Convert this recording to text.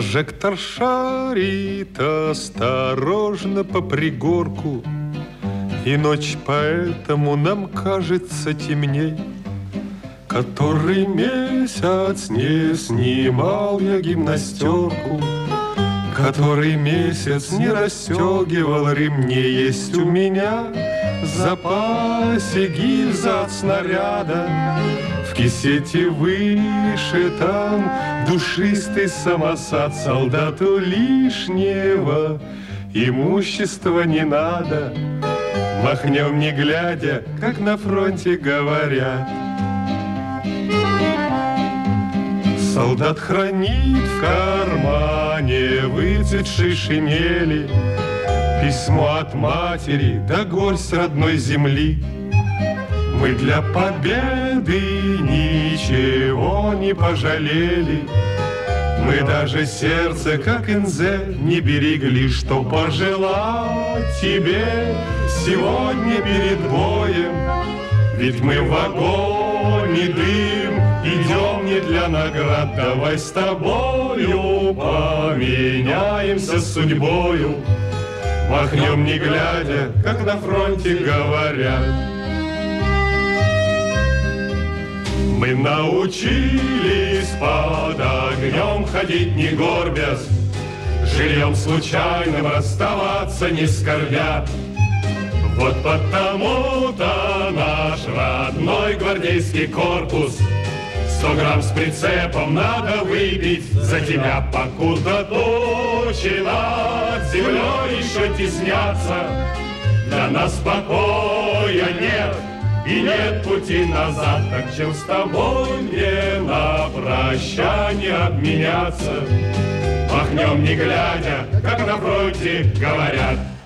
Прожектор шарит осторожно по пригорку, и ночь поэтому нам кажется темней. Который месяц не снимал я гимнастерку, который месяц не расстегивал ремни. Есть у меня в запасе гильза от снаряда, в кисете выше там душистый самосад. Солдату лишнего имущества не надо, махнем не глядя, как на фронте говорят. Солдат хранит в кармане выцветшей шинели письмо от матери да горсть родной земли. Мы для победы ничего не пожалели, мы даже сердце, как НЗ, не берегли. Что пожелать тебе сегодня перед боем? Ведь мы в огонь и дым идем не для наград. Давай с тобою поменяемся судьбою, махнем не глядя, как на фронте говорят. Мы научились под огнем ходить не горбясь, жильем случайным расставаться не скорбя. Вот потому-то наш родной гвардейский корпус 100 грамм с прицепом надо выпить за тебя, покуда тучи над землей еще теснятся. Для нас покоя нет и нет пути назад, так чем с тобой мне на прощание обменяться, махнем не глядя, как на фронте говорят.